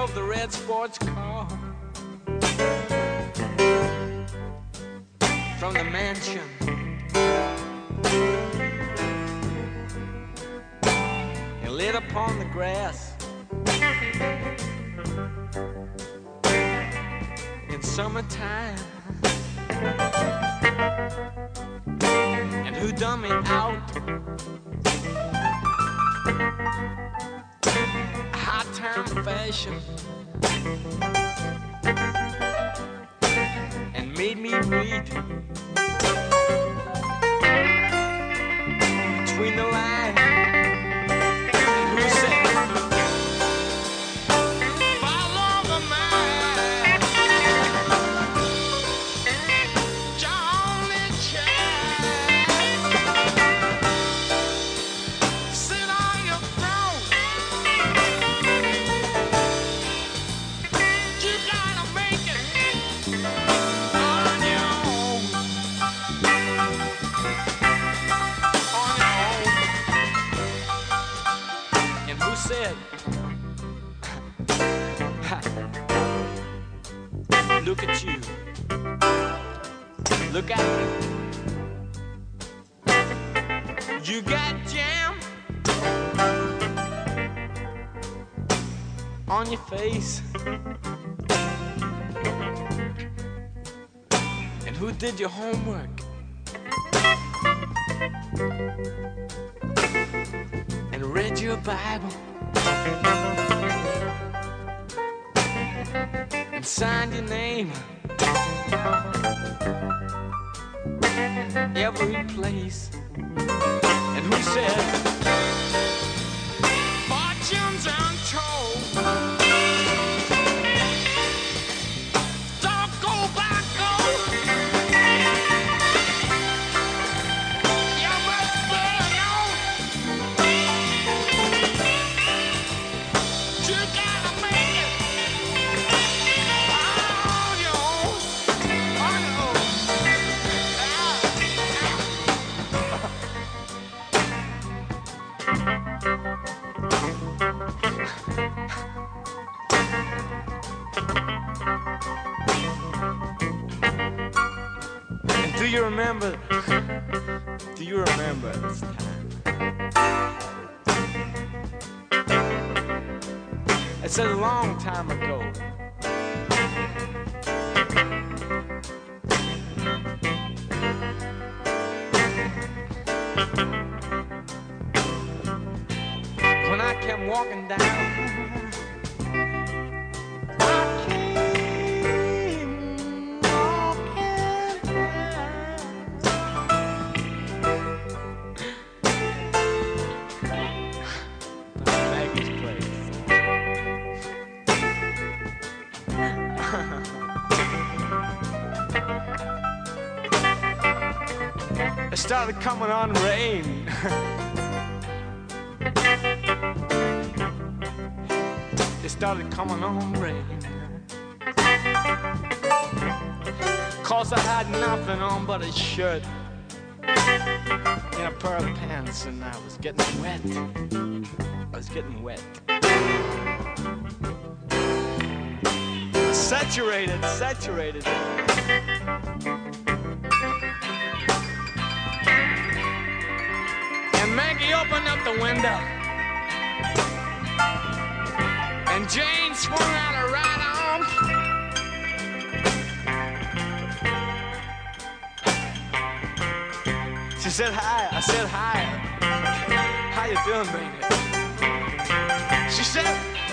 drove the red sports car from the mansion. He lit upon the grass in summertime. And who done me out? High town fashion, and made me read between the lines. And who said, follow the man, Johnny Child, sit on your throne. You gotta make it on your own. On your own. And who said, look at you, look at you. You got jam on your face. And who did your homework? And read your Bible? And signed your name every place? And who said, fortune's untold, don't go back, go. You must better know. You gotta make it on your own, on your own. And do you remember? Do you remember this time? It's a long time ago. When I came walking down, it started coming on rain. It started coming on rain. 'Cause I had nothing on but a shirt and a pair of pants, and I was getting wet. I was getting wet. Saturated, saturated. And Maggie opened up the window, and Jane swung out her right arm. She said hi. I said hi. How you doing, baby? She said,